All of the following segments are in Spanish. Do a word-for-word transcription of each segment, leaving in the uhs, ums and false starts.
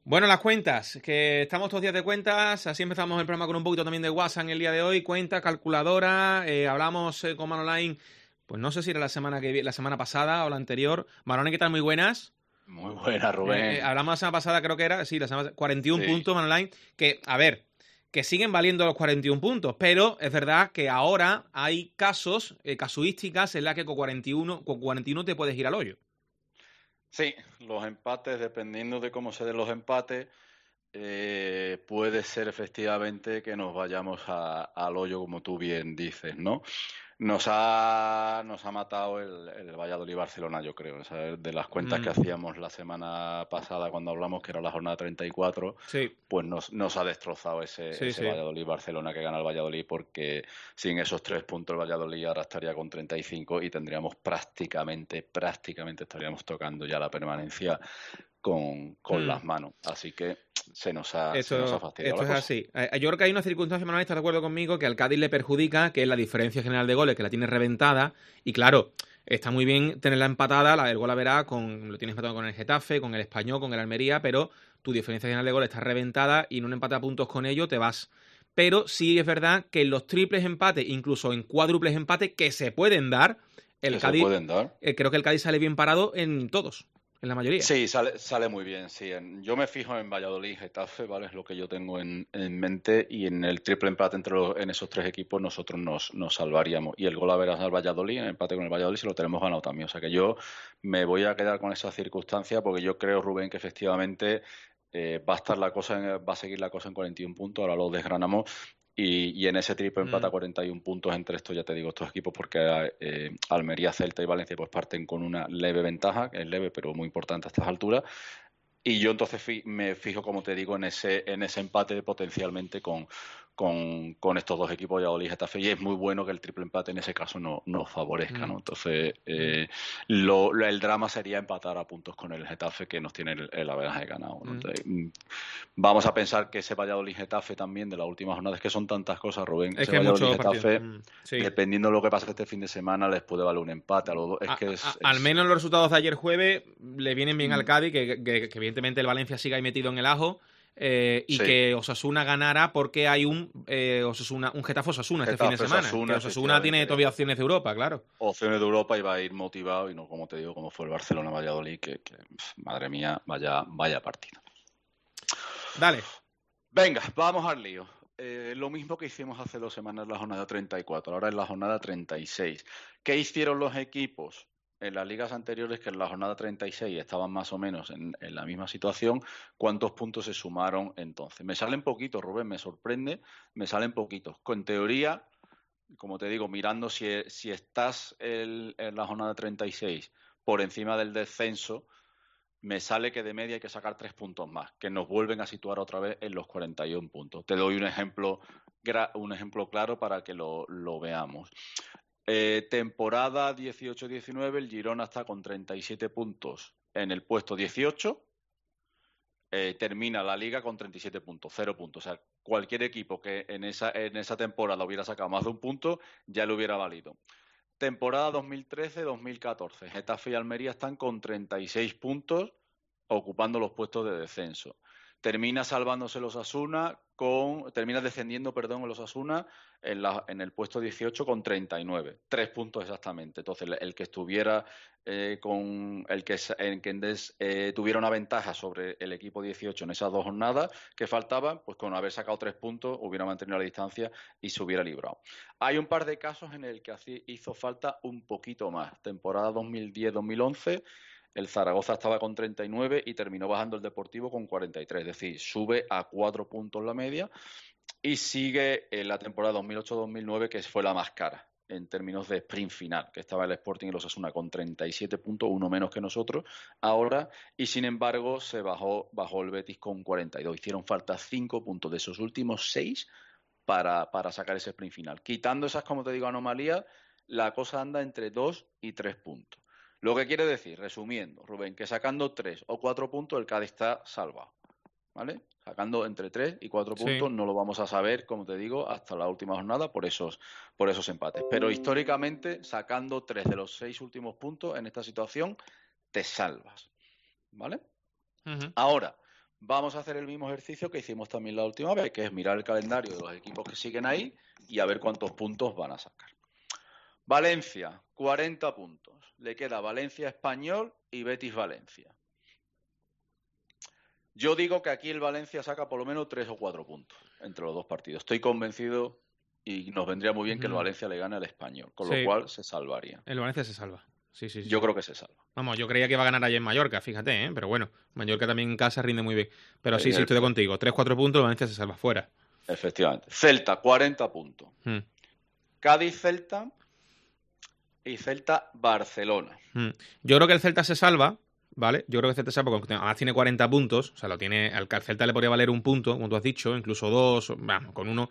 Bueno, las cuentas, que estamos todos días de cuentas, así empezamos el programa con un poquito también de WhatsApp en el día de hoy, cuenta, calculadora, eh, hablamos eh, con Manoline, pues no sé si era la semana que vi- la semana pasada o la anterior. Manolín, ¿qué tal? Muy buenas. Muy buena, Eh, eh, Rubén. hablamos la semana pasada, creo que era, sí, la semana cuarenta y uno Sí, puntos, Manoline, que, a ver, que siguen valiendo los cuarenta y uno puntos, pero es verdad que ahora hay casos, eh, casuísticas en las que con cuarenta y uno, con cuarenta y uno te puedes ir al hoyo. sí, los empates, dependiendo de cómo se den los empates, eh, puede ser efectivamente que nos vayamos a- al hoyo, como tú bien dices, ¿no? Nos ha, nos ha matado el, el Valladolid-Barcelona, yo creo. O sea, de las cuentas que Mm, hacíamos la semana pasada cuando hablamos que era la jornada treinta y cuatro, sí, pues nos, nos ha destrozado ese, sí, ese sí. Valladolid-Barcelona que gana el Valladolid, porque sin esos tres puntos el Valladolid ahora estaría con treinta y cinco y tendríamos prácticamente, prácticamente estaríamos tocando ya la permanencia con, con Mm. las manos. Así que se nos ha, se nos ha Esto, fastidiado esto la es cosa. así. Eh, Yo creo que hay una circunstancia, Manuel, ¿estás de acuerdo conmigo? Que al Cádiz le perjudica, que es la diferencia general de goles, que la tiene reventada. Y claro, está muy bien tenerla empatada, la del gol a verá, con, lo tienes empatado con el Getafe, con el Español, con el Almería, pero tu diferencia general de goles está reventada y en un empate a puntos con ello te vas. Pero sí es verdad que en los triples empates, incluso en cuádruples empates que se pueden dar, el Que se Cádiz, pueden dar. eh, creo que el Cádiz sale bien parado en todos, en la mayoría. Sí, sale, sale muy bien, sí. En- yo me fijo en Valladolid y Getafe, ¿vale? Es lo que yo tengo en, en mente, y en el triple empate entre los, en esos tres equipos nosotros nos, nos salvaríamos. Y el gol a veras al Valladolid, en el empate con el Valladolid, se lo tenemos ganado también. O sea que yo me voy a quedar con esa circunstancia porque yo creo, Rubén, que efectivamente eh, va a estar la cosa, en- va a seguir la cosa en cuarenta y uno puntos, ahora lo desgranamos. Y, y en ese triple empate a Mm. cuarenta y uno puntos entre estos, ya te digo, estos equipos, porque eh, Almería, Celta y Valencia pues parten con una leve ventaja, que es leve pero muy importante a estas alturas. Y yo entonces fi- me fijo, como te digo, en ese, en ese empate potencialmente con, con, con estos dos equipos, Valladolid y Getafe, y es muy bueno que el triple empate en ese caso no nos favorezca, Mm, ¿no? Entonces, mm, eh, lo, lo- el drama sería empatar a puntos con el Getafe, que nos tiene el, el averaje ganado, ¿no? mm. Entonces, mm, vamos a pensar que ese Valladolid-Getafe también de la última jornada, es que son tantas cosas, Rubén, Es ese que hay muchos partidos. Valladolid-Getafe, Mm, sí. dependiendo de lo que pase este fin de semana, les puede valer un empate a los dos. Es A- que a- es, al es menos los resultados de ayer jueves le vienen bien al mm, Cádiz, que, que- que evidentemente el Valencia siga ahí metido en el ajo, eh, y sí, que Osasuna ganara porque hay un eh, Osasuna, un Getafe Osasuna este fin de Getafe, semana. Que Osasuna, Osasuna tiene efectivamente. todavía opciones de Europa, claro. Opciones de Europa y va a ir motivado y no, como te digo, como fue el Barcelona-Valladolid, que, que, madre mía, vaya, vaya partido. Dale. Venga, vamos al lío. Eh, lo mismo que hicimos hace dos semanas en la jornada treinta y cuatro, ahora en la jornada treinta y seis. ¿Qué hicieron los equipos en las ligas anteriores que en la jornada treinta y seis estaban más o menos en, en la misma situación? ¿Cuántos puntos se sumaron entonces? Me salen poquitos, Rubén, me sorprende, me salen poquitos. Con teoría, como te digo, mirando si, si estás el, en la jornada treinta y seis por encima del descenso, me sale que de media hay que sacar tres puntos más, que nos vuelven a situar otra vez en los cuarenta y uno puntos. Te doy un ejemplo, un ejemplo claro para que lo, lo veamos. Eh, temporada dieciocho diecinueve, el Girona está con treinta y siete puntos en el puesto dieciocho. Eh, termina la liga con treinta y siete puntos, cero puntos. O sea, cualquier equipo que en esa, en esa temporada hubiera sacado más de un punto, ya le hubiera valido. Temporada dos mil trece dos mil catorce, Getafe y Almería están con treinta y seis puntos, ocupando los puestos de descenso. Termina salvándose los Osasuna con, termina descendiendo, perdón, los Osasuna en, la, en el puesto dieciocho con treinta y nueve, tres puntos exactamente. Entonces, el, el que estuviera eh, con, el que, el que des, eh, tuviera una ventaja sobre el equipo dieciocho en esas dos jornadas que faltaban, pues con haber sacado tres puntos hubiera mantenido la distancia y se hubiera librado. Hay un par de casos en el que hizo falta un poquito más. Temporada dos mil diez dos mil once, el Zaragoza estaba con treinta y nueve y terminó bajando el Deportivo con cuarenta y tres. Es decir, sube a cuatro puntos la media y sigue en la temporada dos mil ocho dos mil nueve, que fue la más cara en términos de sprint final, que estaba el Sporting y los Osasuna con treinta y siete puntos, uno menos que nosotros ahora, y sin embargo se bajó, bajó el Betis con cuarenta y dos. Hicieron falta cinco puntos de esos últimos seis para, para sacar ese sprint final. Quitando esas, como te digo, anomalías, la cosa anda entre dos y tres puntos. Lo que quiere decir, resumiendo, Rubén, que sacando tres o cuatro puntos el Cádiz está salvado, ¿vale? Sacando entre tres y cuatro Sí. puntos no lo vamos a saber, como te digo, hasta la última jornada por esos, por esos empates. Pero históricamente, sacando tres de los seis últimos puntos en esta situación, te salvas, ¿vale? Ujú. Ahora, vamos a hacer el mismo ejercicio que hicimos también la última vez, que es mirar el calendario de los equipos que siguen ahí y a ver cuántos puntos van a sacar. Valencia, cuarenta puntos. Le queda Valencia Español y Betis Valencia. Yo digo que aquí el Valencia saca por lo menos tres o cuatro puntos entre los dos partidos. Estoy convencido y nos vendría muy bien que el Valencia le gane al Español, con sí. lo cual se salvaría. El Valencia se salva. Sí, sí, sí. Yo creo que se salva. Vamos, yo creía que iba a ganar ayer en Mallorca, fíjate, ¿eh? Pero bueno, Mallorca también en casa rinde muy bien. Pero sí, sí, estoy de contigo. tres cuatro puntos, el Valencia se salva fuera. Efectivamente. Celta, cuarenta puntos. Hmm. Cádiz-Celta y Celta-Barcelona. Hmm. Yo creo que el Celta se salva, ¿vale? Yo creo que el Celta se salva porque además tiene cuarenta puntos. O sea, lo tiene, al Celta le podría valer un punto, como tú has dicho, incluso dos, vamos, con uno.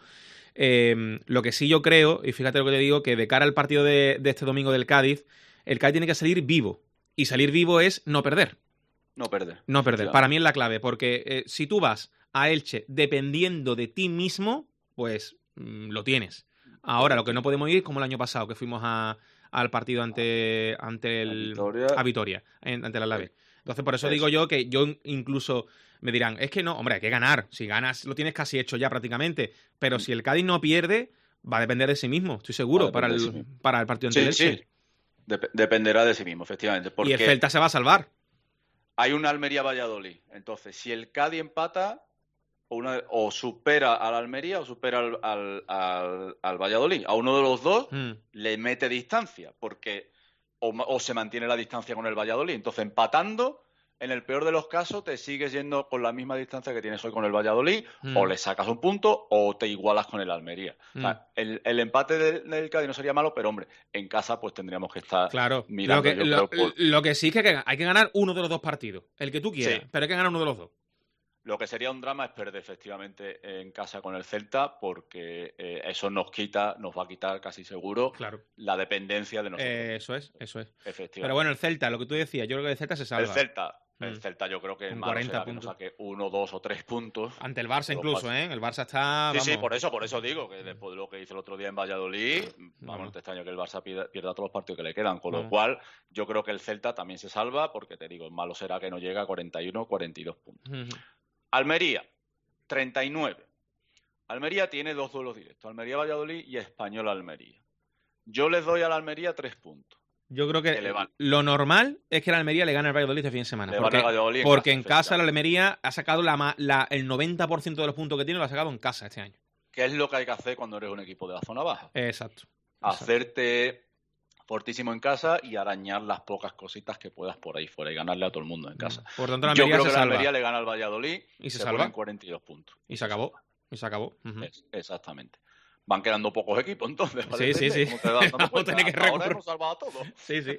Eh, lo que sí yo creo, y fíjate lo que te digo, que de cara al partido de, de este domingo del Cádiz, el Cádiz tiene que salir vivo. Y salir vivo es no perder. No perder. No perder. Para mí es la clave, porque eh, si tú vas a Elche dependiendo de ti mismo, pues mmm, lo tienes. Ahora, lo que no podemos ir es como el año pasado, que fuimos a, al partido ante, ante el... A Vitoria. A Vitoria, ante el Alavés. Entonces, por eso, eso digo yo que yo incluso... Me dirán, es que no, hombre, hay que ganar. Si ganas, lo tienes casi hecho ya prácticamente. Pero si el Cádiz no pierde, va a depender de sí mismo, estoy seguro, para el, sí para el partido ante el Elche. Sí, Dep- dependerá de sí mismo, efectivamente. Porque y el Celta se va a salvar. Hay un Almería-Valladolid. Entonces, si el Cádiz empata, o, una, o supera al Almería o supera al, al, al, al Valladolid, a uno de los dos mm. le mete distancia, porque o, o se mantiene la distancia con el Valladolid. Entonces, empatando, en el peor de los casos, te sigues yendo con la misma distancia que tienes hoy con el Valladolid, mm. o le sacas un punto o te igualas con el Almería. Mm. O sea, el, el empate del, del Cádiz no sería malo, pero hombre, en casa pues tendríamos que estar claro. mirando. Lo que, yo lo, creo, por... lo que sí es que hay que ganar uno de los dos partidos, el que tú quieras, sí. pero hay que ganar uno de los dos. Lo que sería un drama es perder efectivamente en casa con el Celta, porque eh, eso nos quita, nos va a quitar casi seguro claro. la dependencia de nosotros. Eh, eso es, eso es. Efectivamente. Pero bueno, el Celta, lo que tú decías, yo creo que el Celta se salva. El Celta, mm. el Celta yo creo que es malo será que nos saque uno, dos o tres puntos. Ante el Barça incluso, ¿eh? El Barça está... Sí, vamos. sí, por eso, por eso digo que después de lo que hizo el otro día en Valladolid, vamos, no. no te extraño que el Barça pierda, pierda todos los partidos que le quedan, con no. lo cual yo creo que el Celta también se salva, porque te digo, malo será que no llega a cuarenta y uno, cuarenta y dos puntos. Uh-huh. Almería, treinta y nueve. Almería tiene dos duelos directos, Almería-Valladolid y Español-Almería. Yo les doy a la Almería tres puntos. Yo creo que, que lo normal es que la Almería le gane al Valladolid este fin de semana. Le porque en porque casa, en casa la Almería ha sacado la, la, el noventa por ciento de los puntos que tiene, lo ha sacado en casa este año. ¿Qué es lo que hay que hacer cuando eres un equipo de la zona baja? Exacto. Hacerte exacto. fortísimo en casa y arañar las pocas cositas que puedas por ahí fuera y ganarle a todo el mundo en casa. Por tanto, la Almería Yo creo se que salva. la Almería le gana al Valladolid y se, se salva en cuarenta y dos puntos. Y se acabó. Y se acabó. Uh-huh. Es, exactamente. Van quedando pocos equipos, entonces. Sí, sí, sí. Te das Vamos a tener que ahora hemos salvado a todos. Sí, sí.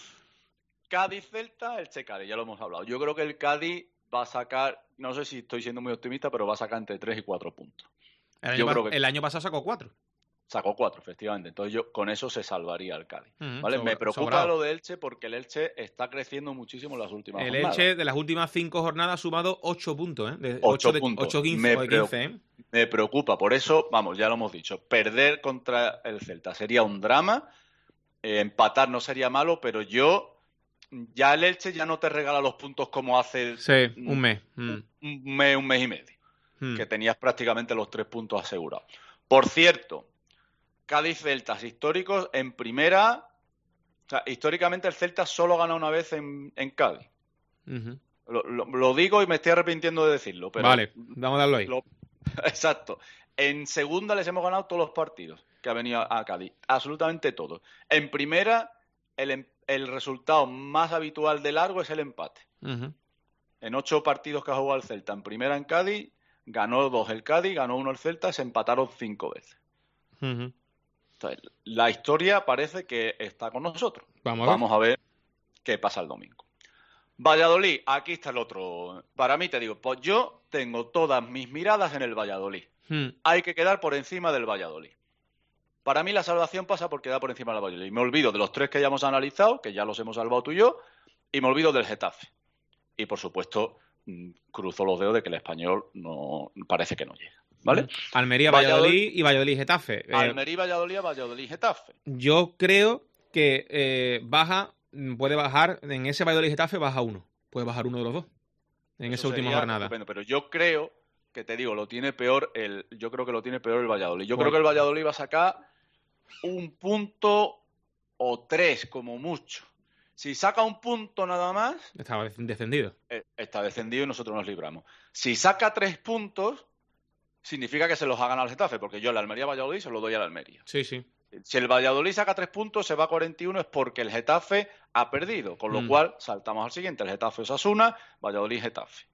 Cádiz-Celta, el Che-Cádiz, ya lo hemos hablado. Yo creo que el Cádiz va a sacar, no sé si estoy siendo muy optimista, pero va a sacar entre tres y cuatro puntos. El año, yo pa- creo que el año pasado sacó cuatro. Sacó cuatro, efectivamente. Entonces yo con eso se salvaría el Cádiz. Uh-huh. ¿Vale? Sobra, Me preocupa sobrado. lo de Elche porque el Elche está creciendo muchísimo en las últimas El jornadas. Elche de las últimas cinco jornadas ha sumado ocho puntos, ¿eh? De ocho, ocho, puntos. ocho quince, me, o de quince, ¿eh? me preocupa. Por eso, vamos, ya lo hemos dicho. Perder contra el Celta sería un drama. Eh, empatar no sería malo, pero yo... Ya el Elche ya no te regala los puntos como hace... Sí, un mes. Mm. Un mes, un mes y medio. Mm. Que tenías prácticamente los tres puntos asegurados. Por cierto... Cádiz-Celtas históricos en primera. O sea, históricamente el Celta solo gana una vez en, en Cádiz. Uh-huh. Lo, lo, lo digo y me estoy arrepintiendo de decirlo. Pero vale, vamos a darlo ahí. Lo, exacto. En segunda les hemos ganado todos los partidos que ha venido a, a Cádiz. Absolutamente todos. En primera, el, el resultado más habitual de largo es el empate. Uh-huh. En ocho partidos que ha jugado el Celta, en primera en Cádiz, ganó dos el Cádiz, ganó uno el Celta, se empataron cinco veces. Uh-huh. Entonces, la historia parece que está con nosotros. Vamos a ver. Vamos a ver qué pasa el domingo. Valladolid, aquí está el otro. Para mí, te digo, pues yo tengo todas mis miradas en el Valladolid. Hmm. Hay que quedar por encima del Valladolid. Para mí la salvación pasa por quedar por encima del Valladolid. Me olvido de los tres que ya hemos analizado, que ya los hemos salvado tú y yo, y me olvido del Getafe. Y, por supuesto, cruzo los dedos de que el Español no parece que no llega. ¿Vale? Almería, Valladolid, Valladolid y Valladolid, Getafe. Almería, Valladolid, Valladolid, Getafe. Yo creo que eh, baja, puede bajar, en ese Valladolid, Getafe baja uno. Puede bajar uno de los dos. en Eso esa última sería jornada. estupendo, pero yo creo que te digo, lo tiene peor el, yo creo que lo tiene peor el Valladolid. Yo Bueno. creo que el Valladolid va a sacar un punto o tres como mucho. Si saca un punto nada más, Estaba descendido. eh, está descendido y nosotros nos libramos. Si saca tres puntos, significa que se los ha ganado al Getafe, porque yo el Almería-Valladolid se lo doy al Almería. Sí, sí. Si el Valladolid saca tres puntos, se va a cuarenta y uno, es porque el Getafe ha perdido. Con lo Mm. cual, saltamos al siguiente. El Getafe-Osasuna, Valladolid-Getafe.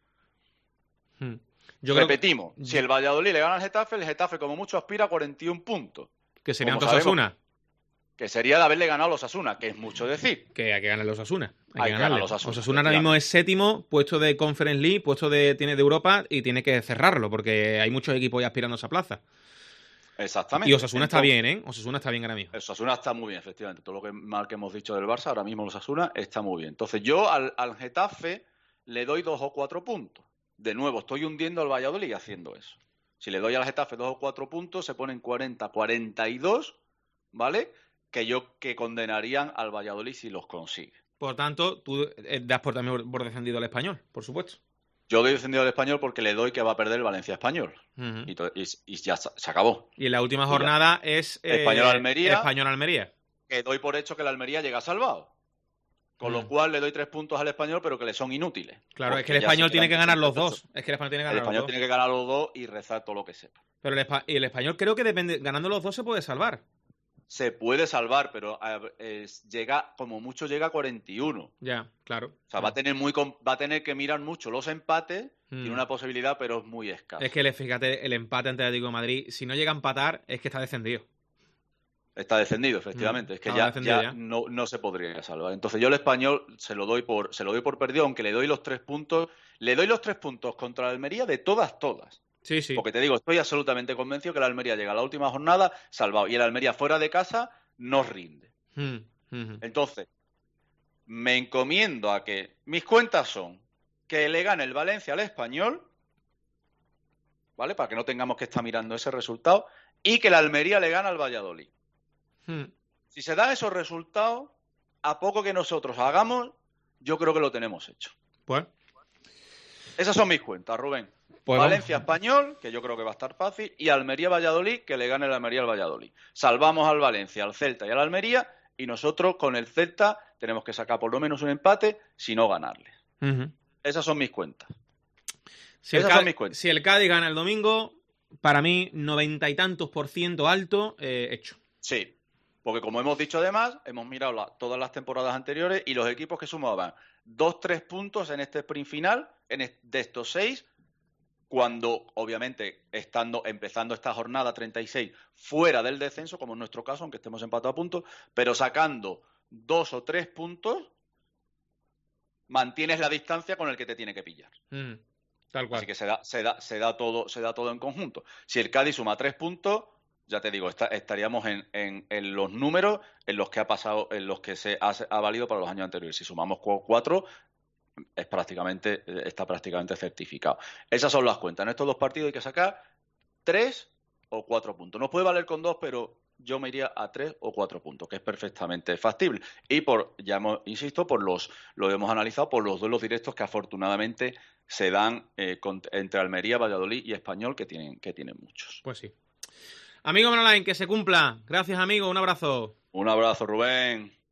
Mm. Yo creo Repetimos, que... si el Valladolid le gana al Getafe, el Getafe como mucho aspira a cuarenta y uno puntos. Que serían Como todos sabemos, Osasuna. Que sería de haberle ganado a los Osasuna, que es mucho decir. Que hay que ganar los Osasuna. Hay, Hay que que ganarle. ganar los Osasuna, Osasuna ahora mismo es séptimo, puesto de Conference League, puesto de tiene de Europa y tiene que cerrarlo, porque hay muchos equipos ya aspirando a esa plaza. Exactamente. Y Osasuna está Entonces, bien, ¿eh? Osasuna está bien ahora mismo. el Osasuna está muy bien, efectivamente. Todo lo que mal que hemos dicho del Barça, ahora mismo el Osasuna está muy bien. Entonces yo al, al Getafe le doy dos o cuatro puntos. De nuevo, estoy hundiendo al Valladolid haciendo eso. Si le doy al Getafe dos o cuatro puntos, se ponen cuarenta a cuarenta y dos, ¿vale? Que yo que condenarían al Valladolid si los consigue. Por tanto, tú eh, das por, también por descendido al Español, por supuesto. Yo doy descendido al Español porque le doy que va a perder el Valencia Español. Uh-huh. Y, to- y- y ya se se acabó. Y la última Y ya. jornada es eh, Español-Almería. Español-Almería. Que doy por hecho que el Almería llega salvado. Con Mm. lo cual le doy tres puntos al Español, pero que le son inútiles. Claro, es Porque que el ya Español se tiene quedan que ganar los puntos. dos. Es que el Español tiene que El ganar los Español dos. tiene que ganar los dos y rezar todo lo que sepa. Pero el, Espa- y el Español creo que depende, ganando los dos se puede salvar. Se puede salvar, pero a ver, es- llega, como mucho llega a cuarenta y uno. Ya, claro. O sea, va a tener muy com- va a tener que mirar mucho los empates. Mm. Tiene una posibilidad, pero es muy escasa. Es que, le- fíjate, el empate ante Atlético de Madrid, si no llega a empatar, es que está descendido. Está descendido, efectivamente. Mm, Es que estaba ya, descendido ya ya. No, no se podría salvar. Entonces yo el Español se lo doy por se lo doy por perdido, aunque le doy los tres puntos. Le doy los tres puntos contra la Almería de todas, todas. Sí, sí. Porque te digo, estoy absolutamente convencido que la Almería llega a la última jornada salvado. Y el Almería fuera de casa no rinde. Mm, mm. Entonces, me encomiendo a que mis cuentas son que le gane el Valencia al Español, ¿vale? Para que no tengamos que estar mirando ese resultado, y que la Almería le gane al Valladolid. Mm. Si se dan esos resultados, a poco que nosotros hagamos, yo creo que lo tenemos hecho. Pues, Esas son mis cuentas, Rubén. pues Valencia vamos. Español, que yo creo que va a estar fácil, y Almería Valladolid, que le gane el Almería al Valladolid. Salvamos al Valencia, al Celta y al Almería, y nosotros con el Celta tenemos que sacar por lo menos un empate, si no ganarles. Ujú. Esas son mis cuentas. Si, el Esas son Cádiz, mis cuentas. si el Cádiz gana el domingo, para mí, noventa y tantos por ciento alto, eh, hecho. Sí, porque como hemos dicho además, hemos mirado la- todas las temporadas anteriores y los equipos que sumaban dos, tres puntos en este sprint final, en est- de estos seis, cuando obviamente estando empezando esta jornada treinta y seis fuera del descenso, como en nuestro caso, aunque estemos empatados a puntos, pero sacando dos o tres puntos, mantienes la distancia con el que te tiene que pillar. Mm, tal cual. Así que se da, se da, se da todo, se da todo en conjunto. Si el Cádiz suma tres puntos, ya te digo, está- estaríamos en, en- en los números en los que ha pasado, en los que se ha, ha valido para los años anteriores. Si sumamos cu- cuatro, es prácticamente, está prácticamente certificado. Esas son las cuentas. En estos dos partidos hay que sacar tres o cuatro puntos. No puede valer con dos, pero yo me iría a tres o cuatro puntos, que es perfectamente factible. Y por, ya hemos, insisto, por los, lo hemos analizado por los duelos directos que afortunadamente se dan eh, con- entre Almería, Valladolid y Español, que tienen, que tienen muchos. Pues sí. Amigo Manolain, que se cumpla. Gracias, amigo. Un abrazo. Un abrazo, Rubén.